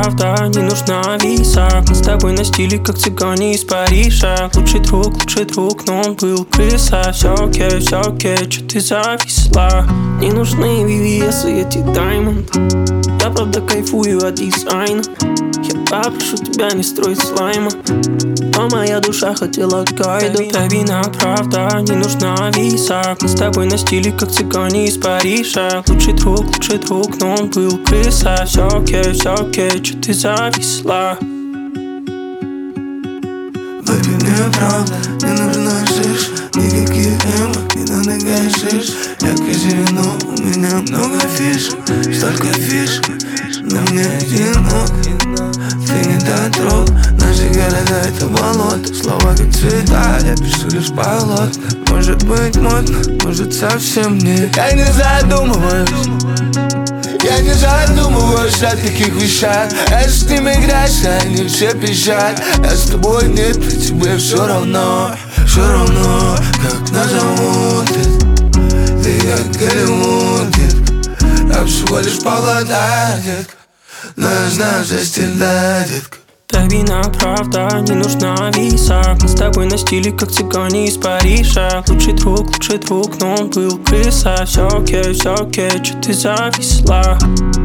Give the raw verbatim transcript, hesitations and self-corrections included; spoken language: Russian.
правда, не нужна виза. Мы с тобой на стиле, как цыгане из Парижа. Лучший друг, лучший друг, но он был крыса. Все окей, все окей, чё ты зависла? Не нужны ви ви эс и эти даймонд. Я правда кайфую от дизайна. Я попрошу тебя не строить слайма, но моя душа хотела гайду. Это вина, правда, не нужна виза. Мы с тобой на стиле, как цыгане из Парижа. Лучший друг, лучший друг, но он был крыса. Все окей, все окей, чё ты зависла? Baby, мне правда не нужна шиш, никакие эмы, не надо гашиш. Я казино, у меня много фишек, столько фишек, на мне одинок. Ты не дотрог, наши города это болото. Слова как цвета, я пишу лишь полотна. Может быть модно, может совсем нет. Я не задумываюсь, я не задумываюсь о таких вещах. Я с ним играешь, они все пищат. Я с тобой нет, при тебе все равно. Все равно, как назовут это. Ты как Голливуд, детка. Я всего лишь павлодар, детка. Но я знаю за стиль, да, детка. Это вина, правда, не нужна виза. Мы с тобой на стиле, как цыгане из Парижа. Лучший друг, лучший друг, но он был крыса. Все окей, все окей, чё ты зависла?